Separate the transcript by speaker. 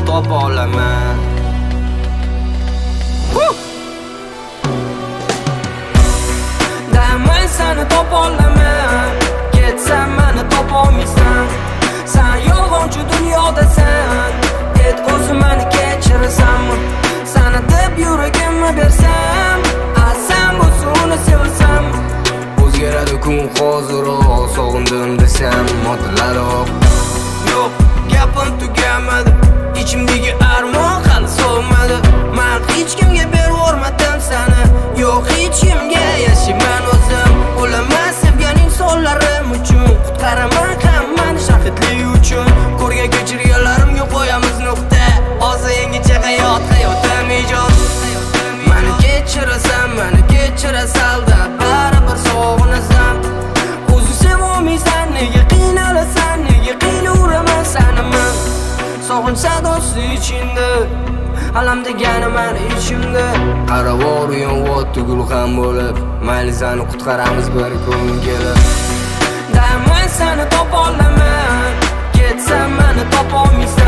Speaker 1: topa olaman. Daman seni topa olaman. Ketsam meni topa olmaysan. Sen yolg'onchi dunyodasan. Et o'zim meni kechirasanmi? Sana deb yuragimni bersam, sen bo'lsa uni sevasan. O'zgaradi kun hozirroq, sog'indim desam motilaroq. Yo'q, gapim tugamadi, ichimdagi armon hali so'nmadi. Men hech kimga bervormadim seni, yo'q hech kimga yashayman o'zim. O'laman sevgan insonlarim uchun, qutqaraman hammani shahidlik uchun. Ko'rgan kechirganlarimga qo'yamiz nuqta. Hozir yangicha hayotim ijod. Meni kechirasan, meni kechirasan da baribir sog'inasan. O'zing sevmaysan, nega qiynalasan, nega qiynaveraman seni men. Sog'inch sadosi ichingda, alam degani meni ichimda. Qaravor yonvotdi gulxan bo'lib, mayli seni qutqaramiz bir kun kelib. Daman seni topa olaman, ketsam meni topa olmaysan.